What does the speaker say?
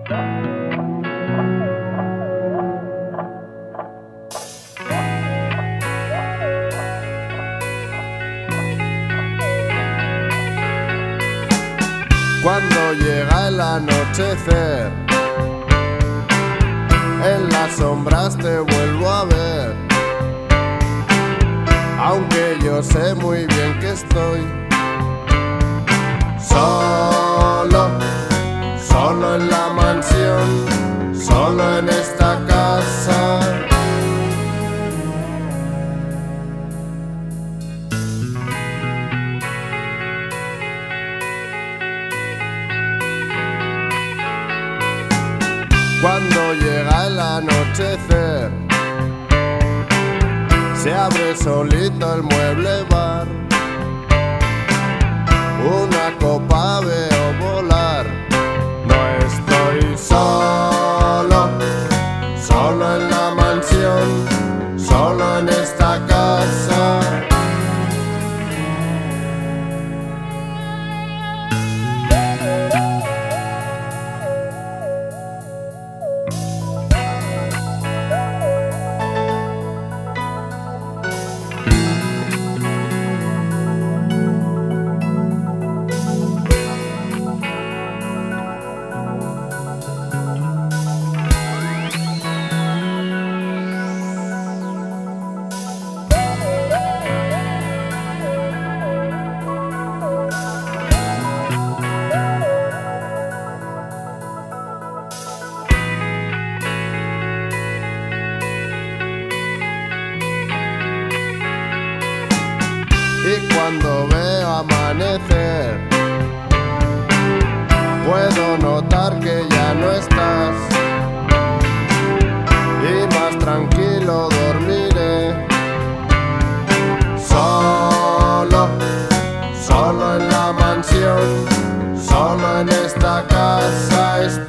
Cuando llega el anochecer, en las sombras te vuelvo a ver, aunque yo sé muy bien que estoy solo, solo en la mansión, solo en esta casa. Cuando llega el anochecer, se abre solito el mueble bar, una copa veo volar. No estoy solo, solo en la mansión, solo en esta casa. Y cuando veo amanecer, puedo notar que ya no estás, y más tranquilo dormiré, solo, solo en la mansión, solo en esta casa.